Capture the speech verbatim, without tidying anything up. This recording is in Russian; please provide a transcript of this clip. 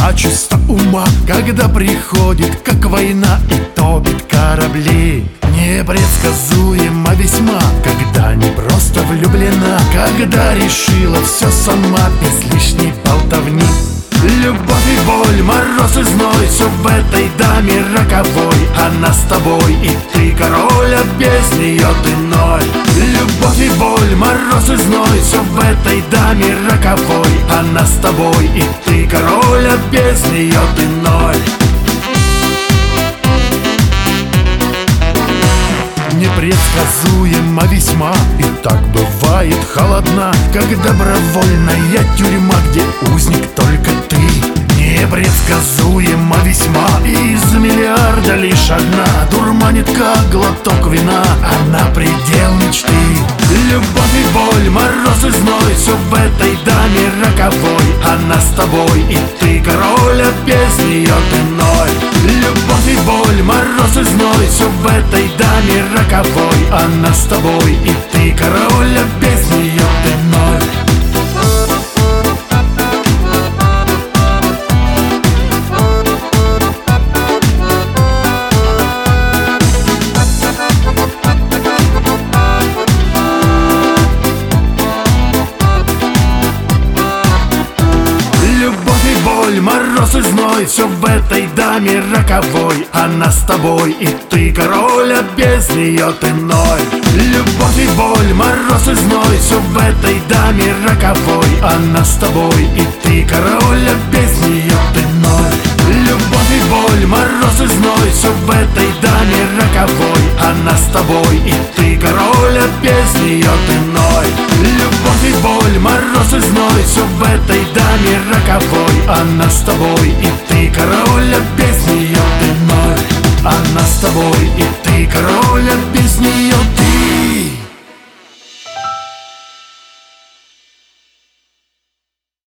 А чувство ума, когда приходит, как война, и топит корабли. Непредсказуемо весьма, когда не просто влюблена, когда решила все сама, без лишней болтовни. Любовь и боль, мороз и зной, все в этой даме роковой. Она с тобой, и ты король, а без нее ты ноль. Любовь и боль, мороз и зной, все в этой даме роковой. Она с тобой, и ты король, а без нее ты ноль. Непредсказуемо весьма, и так бывает холодна, как добровольная тюрьма, где узник только ты. Непредсказуемо весьма, и из миллиарда лишь одна дурманит, как глоток вина, она предел мечты. Любовь и боль, мороз и зной, все в этой даме роковой. Она с тобой, и ты король, а без нее ты ноль. Любовь и боль, мороз и зной, все в этой даме роковой. Она с тобой, и ты король, а без нее ты ноль. Мороз и зной, все в этой даме роковой. Она с тобой, и ты король, а без нее ты ноль. Любовь и боль, мороз и зной, все в этой даме роковой. Она с тобой, и ты король, а без нее ты ноль. Любовь и боль, мороз и зной, все в этой даме роковой. Она с тобой, и ты король, а без нее ты ноль. Любовь и боль, мороз и зной, все в этой даме роковой. Она с тобой, и ты король, а без нее ты ноль. Она с тобой, и ты король, а без нее ты